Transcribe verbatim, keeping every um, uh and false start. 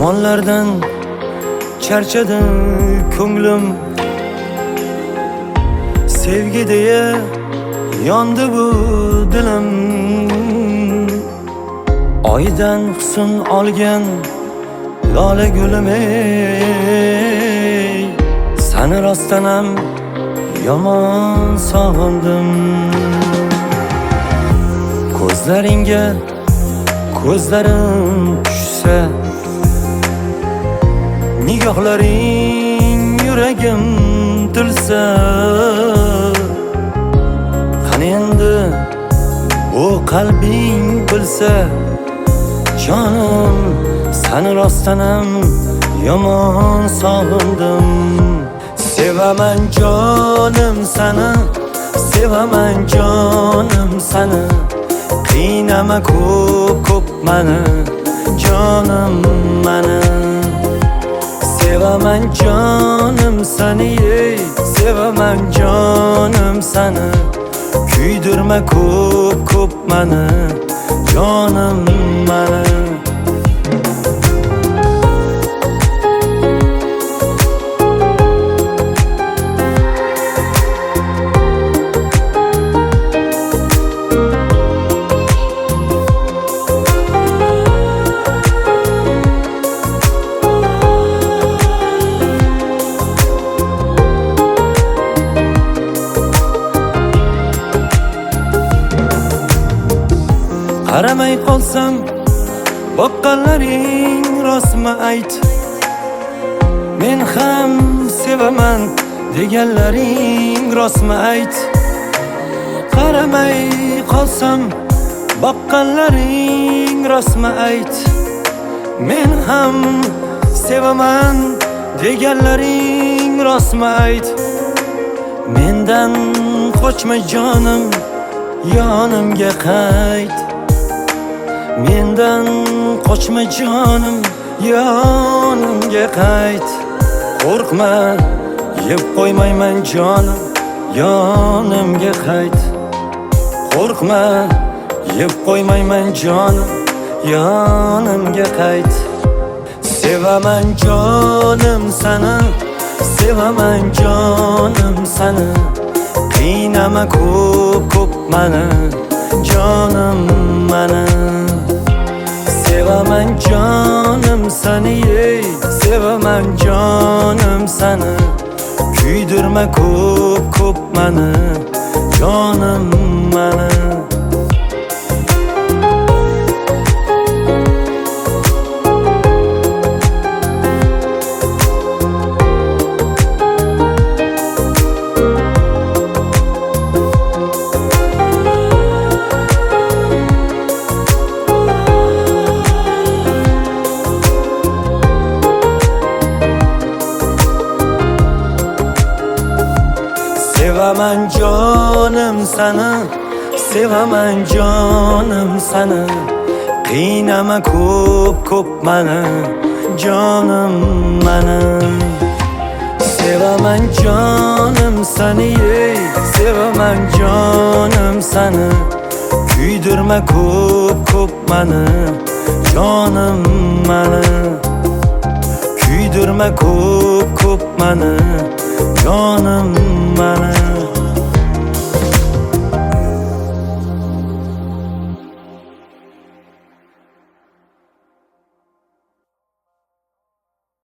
Armonlardan charchadi ko'nglim, sevgi deya yondi bu dilim. Oydan husn olgan lola gulim, ey sani rostdan ham yomon sog'indim. Ko'zlaringga ko'zlarim tushsa, nigohlaring yuragim tilsa, qani endi bu qalbing bilsa, jonim sani rostdan ham yomon sog'indim. Sevaman jonim sani, sevaman jonim sani, qiynama ko'p ko'p mani, jonim mani. Sevaman jonim sani, ey sevaman jonim sani, kuydirma ko'p ko'p mani, jonim mani. Qaramay qolsam boqqanlaring rostmi ayt, men ham sevaman deganlaring rostmi ayt. Qaramay qolsam boqqanlaring rostmi ayt, men ham sevaman deganlaring rostmi ayt. Mendan qochma jonim, yonimga qayt. Mendan qochma jonim, yonimga qayt. Qo'rqma, yeb qo'ymayman jonim, yonimga qayt. Qo'rqma, yeb qo'ymayman jonim, yonimga qayt. Sevaman jonim sani, sevaman jonim sani, qiynama ko'p ko'p mani, jonim mani. Sevaman jonim sani, ey sevaman jonim sani, kuydirma ko'p ko'p mani, jonim mani. Sevaman jonim sani, sevaman jonim sani, qiynama ko'p ko'p mani, jonim mani. Sevaman jonim sani, ey sevaman jonim sani, kuydirma ko'p ko'p mani, jonim mani. Kuydirma ko'p ko'p mani, jonim